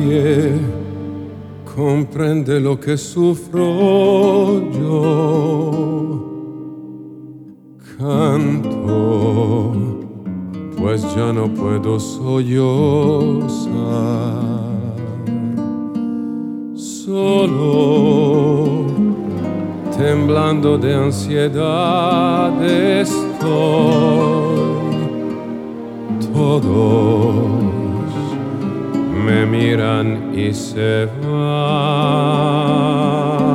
nadie comprende lo que sufro yo. Canto, pues ya no puedo sollozar. Solo, temblando de ansiedad estoy. Todos me miran y se van.